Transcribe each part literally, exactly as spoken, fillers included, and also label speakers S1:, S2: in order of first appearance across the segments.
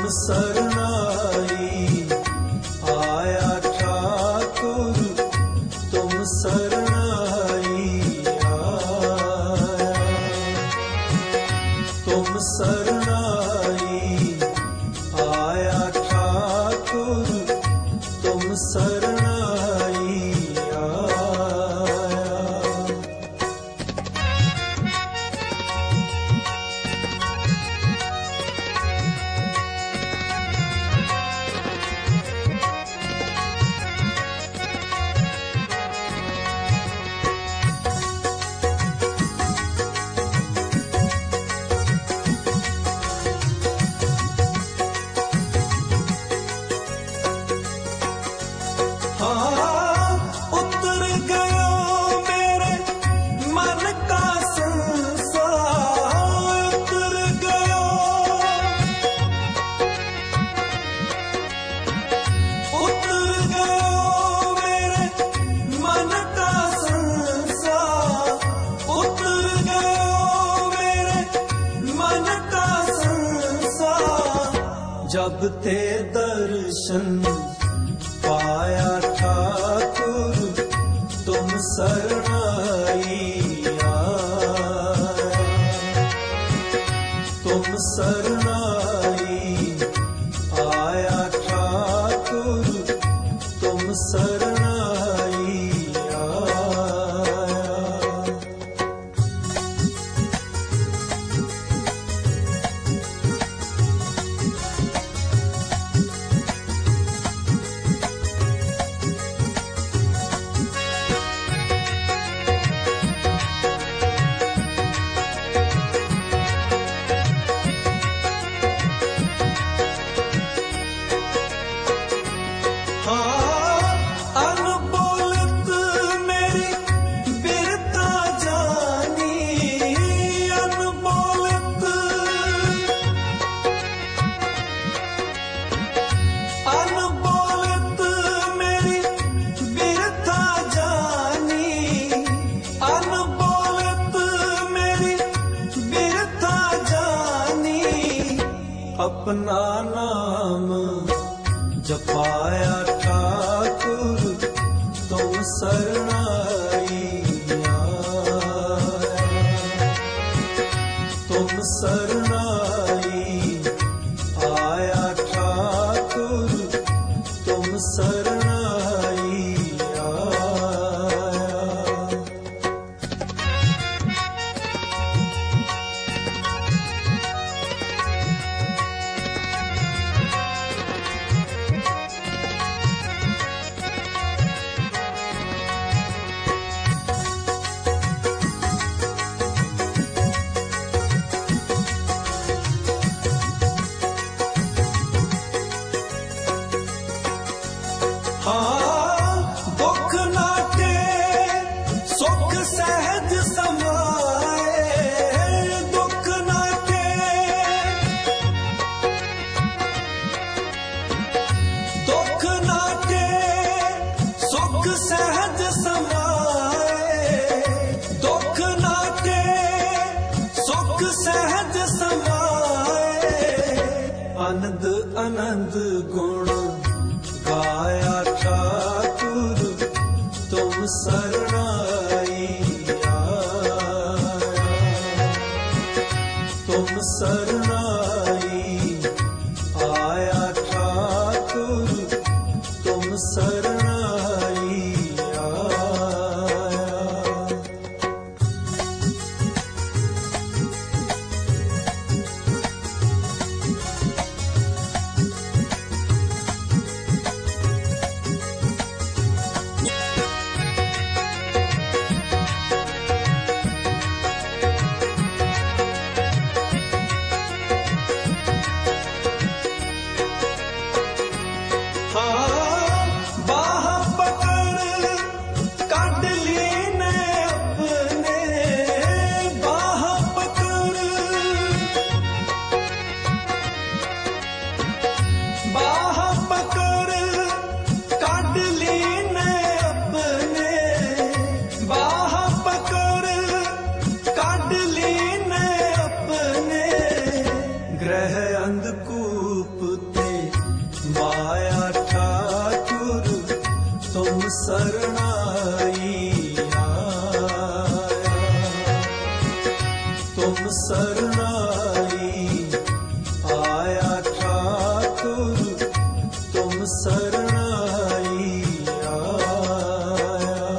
S1: शरणाई आया ठाकुर तुम शरणाई आया तुम शरणाई आया ठाकुर तुम शरणाई आया। हाँ उतर गया मेरे मन का संसार उतर गया उतर गया मेरे मन का संसार उतर गया मेरे मन का संसार जब ते दर्शन पाया ठाकुर तुम शरणाई आया तुम शरणाई आया ठाकुर तुम शरणाई आया। हाँ अनबोलत मेरी बिरता जानी अनबोलत अनबोलत मेरी बिरता जानी अनबोलत मेरी बिरता जानी अपना नाम जपाया ठाकुर तुम शरणाई आया तुम शरणाई आया ठाकुर तुम शरणाई आया। हाँ दुख नाटे सुख सहज समाए दुख नाटे दुख नाटे सुख सहज समाए दुख नाटे सुख सहज समाए आनंद आनंद गुण गाया ठाकुर तुम शरणाई आया तुम शरणाई आया ठाकुर तुम शरणाई आया। तुम शरणाई, आया ठाकुर तुम शरणाई आया।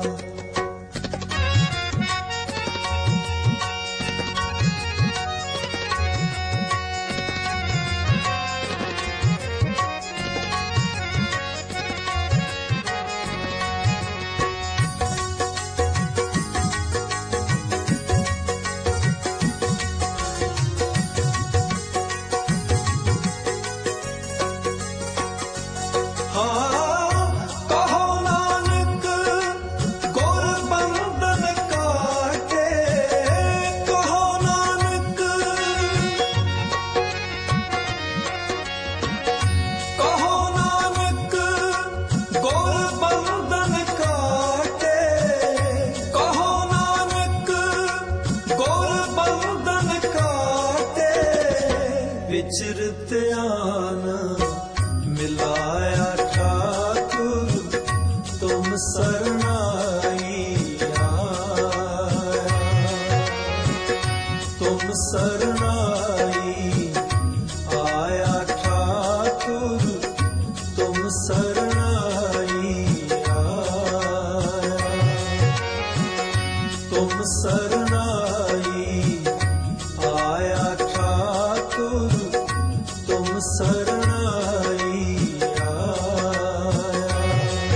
S1: विचरत आना मिलाया ठाकुर तुम शरणाई आया। तुम शरणाई, आया ठाकुर तुम शरणाई आया। तुम शरणाई, आया ठाकुर तुम शरणाई आया।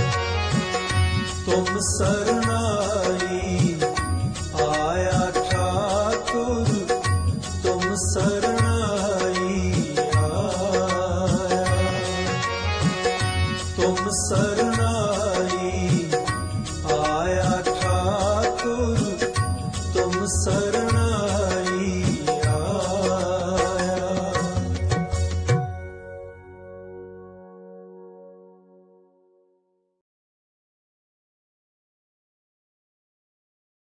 S1: तुम शरणाई, आया ठाकुर तुम शरणाई आया। तुम शरणाई, आया ठाकुर तुम शरणाई